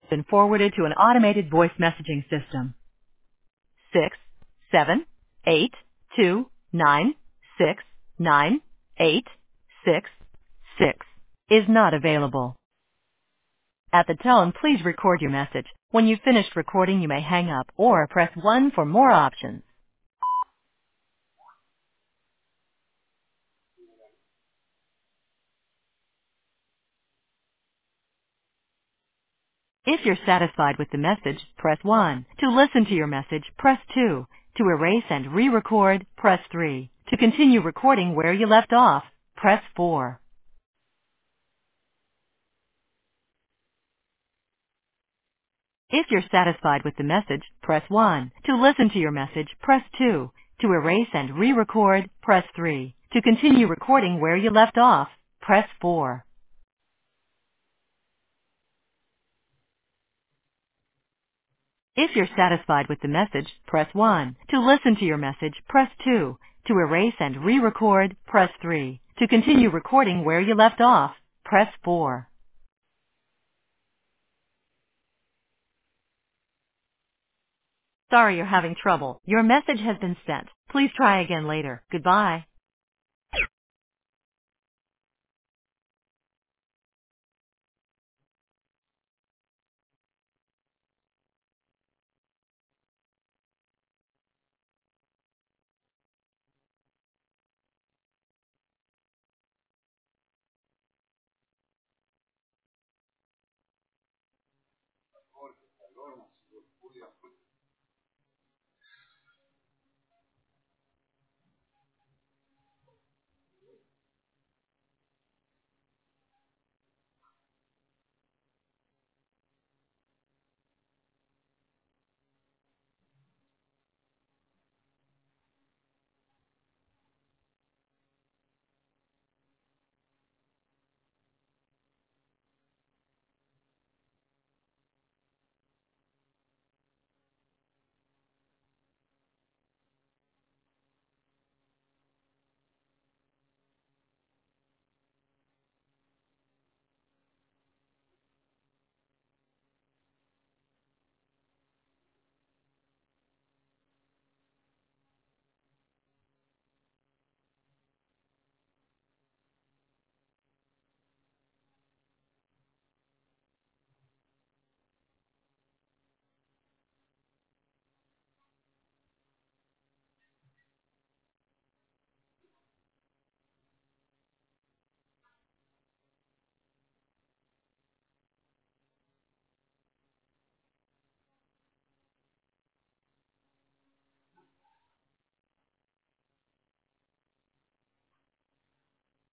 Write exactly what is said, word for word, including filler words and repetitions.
Been forwarded to an automated voice messaging system. Six, seven, eight, two, nine, six, nine, eight, six, six is not available. At the tone, please record your message. When you've finished recording, you may hang up or press one for more options. If you're satisfied with the message, press one. To listen to your message, press two. To erase and re-record, press three. To continue recording where you left off, press four. If you're satisfied with the message, press one. To listen to your message, press two. To erase and re-record, press three. To continue recording where you left off, press four. If you're satisfied with the message, press one. To listen to your message, press two. To erase and re-record, press three. To continue recording where you left off, press four. Sorry you're having trouble. Your message has been sent. Please try again later. Goodbye.